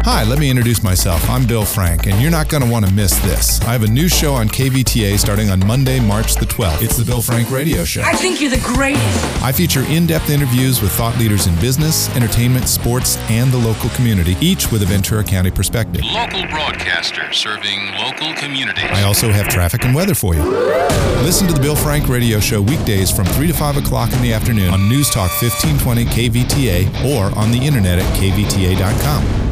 Hi, let me introduce myself. I'm Bill Frank, and you're not going to want to miss this. I have a new show on KVTA starting on Monday, March the 12th. It's the Bill Frank Radio Show. I think you're the greatest. I feature in-depth interviews with thought leaders in business, entertainment, sports, and the local community, each with a Ventura County perspective. Local broadcaster serving local communities. I also have traffic and weather for you. Listen to the Bill Frank Radio Show weekdays from 3 to 5 o'clock in the afternoon on News Talk 1520 KVTA or on the internet at kvta.com.